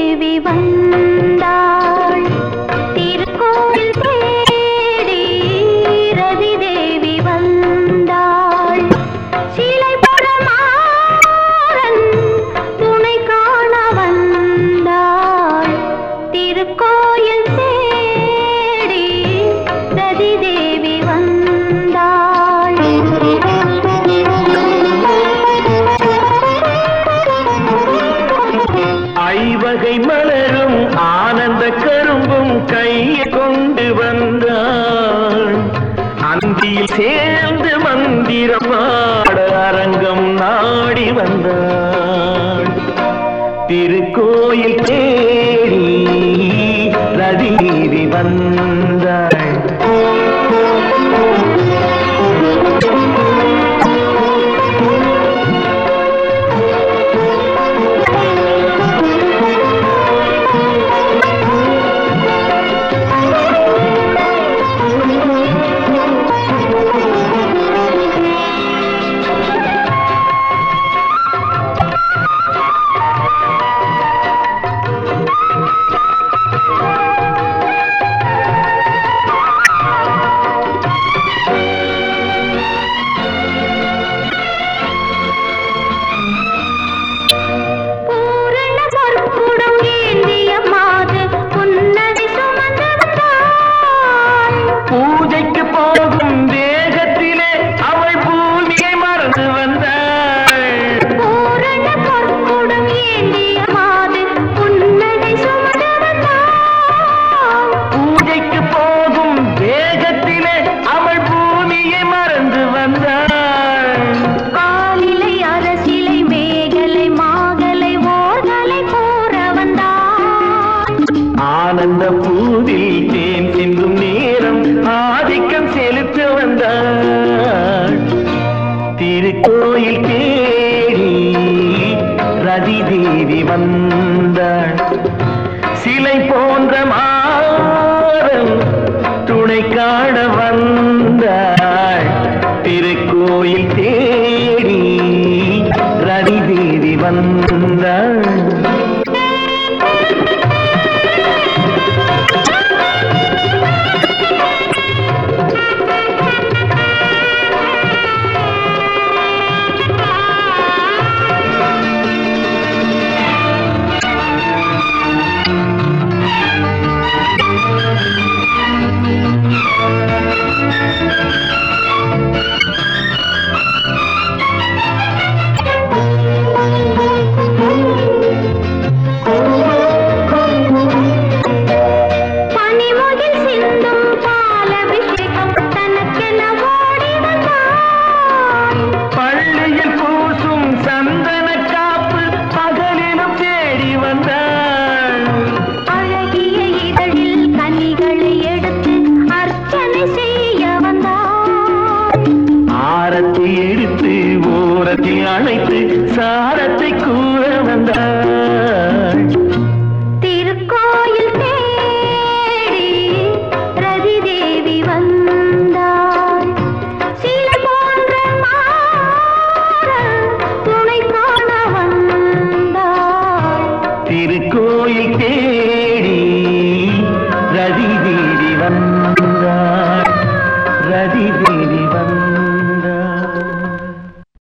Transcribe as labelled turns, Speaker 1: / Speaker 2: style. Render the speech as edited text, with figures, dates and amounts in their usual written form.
Speaker 1: தேவி வந்தாள் திருக்கோயில் தேடி ரதி தேவி வந்தாள் சிலை பரமாறன் துணை காண வந்தாள் திருக்கோயில் தேடி ரதி தேவி வந்தாள்
Speaker 2: ஐவகை மலரும் ஆனந்த கரும்பும் கையை கொண்டு வந்தாள் அந்தியில் சேர்ந்து மந்திரம் பாட அரங்கம் நாடி வந்தாள் திருக்கோயில் தேடி ரதி தேவி வந்தாள் பூஜைக்கு போகும் வேகத்திலே அவள் பூமியை மறந்து வந்தாள் பூஜைக்கு போகும் வேகத்திலே அவள் பூமியை மறந்து வந்தாள்
Speaker 1: காலிலை அரசிலை மேகலை மாகலை ஓர்கலை கூற வந்தாள்
Speaker 2: ஆனந்த பூவில் தேன் சிந்தும் நேரம் ஆதிக்கம் செலுத்த வந்தாள் திருக்கோயில் தேடி ரதி தேவி வந்தாள் சிலை போன்ற மாறம் துணை காண வந்தாள் திருக்கோயில் தேடி ரதி தேவி வந்தாள்